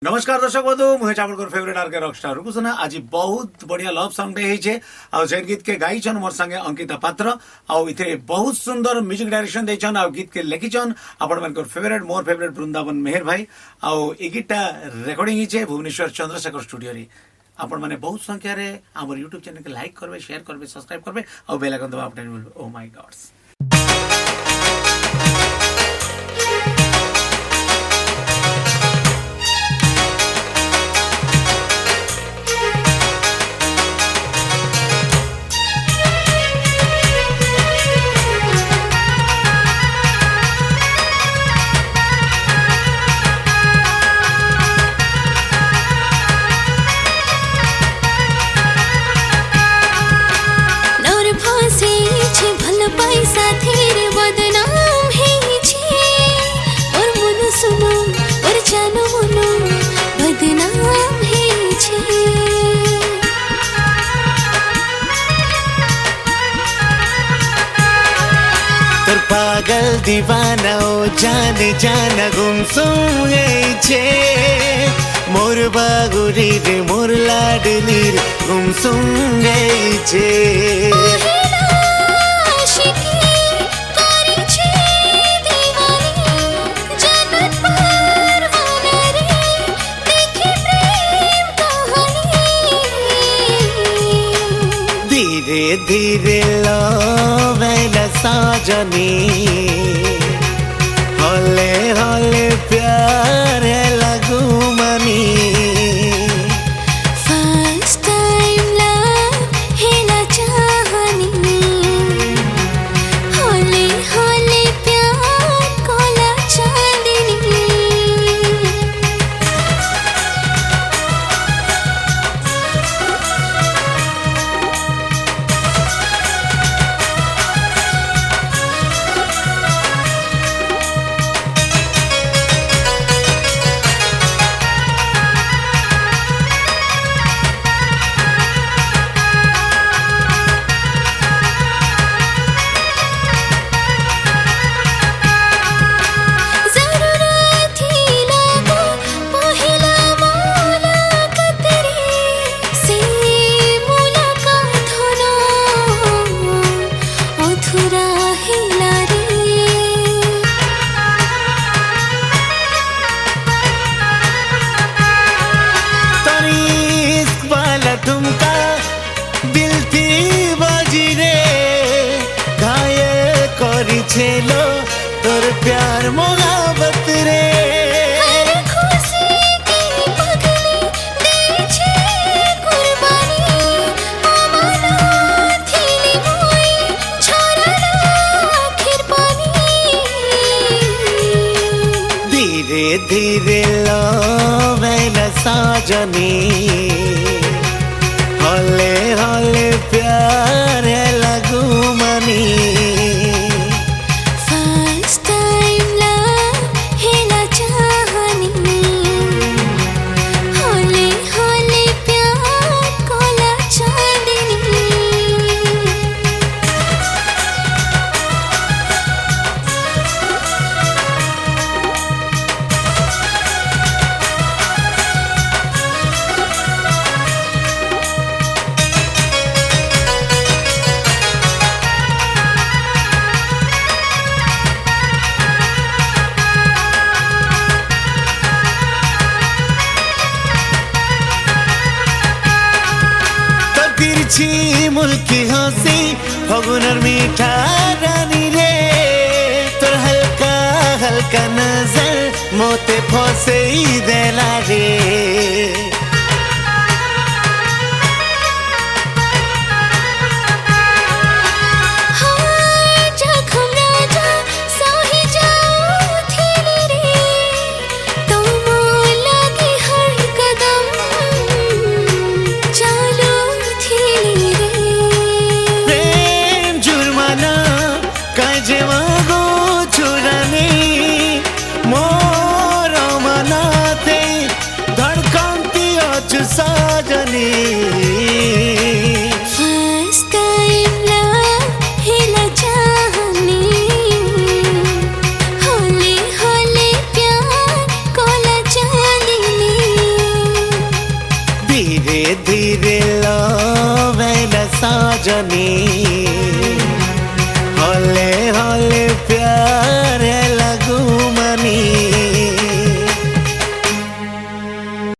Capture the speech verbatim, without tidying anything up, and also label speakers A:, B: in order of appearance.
A: नमस्कार दर्शक बंधु मुझे आपन favourite R K rockstar Rupsana आज बहुत बढ़िया लव सॉन्ग डे होइछे आ जेन गीत के गाइछन मोर संगे अंकिता पात्र आ इथे बहुत सुंदर म्यूजिक डायरेक्शन देछन आ गीत के लिखिछन आपन मनकर फेवरेट मोर फेवरेट वृंदावन मेहर भाई आ ए गीतटा रिकॉर्डिंग हिचे भुवनेश्वर चंद्रशेखर स्टूडियो रे आपन माने बहुत संख्या रे हमर यूट्यूब चैनल के लाइक करबे शेयर करबे सब्सक्राइब करबे आ बेल आइकन दबा अपडेट मिलबे। ओ माय गॉड्स
B: पैसा तेरे बदनाम है छे और मनु सुनो और जानो मनु बदनाम है छे
C: तोर पागल दीवाना ओ जान जान गुमसुम है छे मोर बागुरी रे मोर लाडली रे गुमसुम है छे धीरे धीरे लवेला साजनी हले हले प्यार लगू मनी
B: फर्स्ट टाइम लव हेला चाहनी हले हले प्यार कोला चांदनी
C: तुमका दिल थी बाजी रे घायल करी छेलो तोर प्यार मोहब्बत रे धीरे धीरे लवेला साजनी हले हले प्यार लगू मनी
B: फर्स्ट टाइम लव हेला चाहनी हले हले प्यार कोला चांदनी
C: तिरछी मुल्की हंसी फगुनर मीठा रानी रे तोर हल्का हल्का नजर मोते फसे देला रे मोर मनाते रे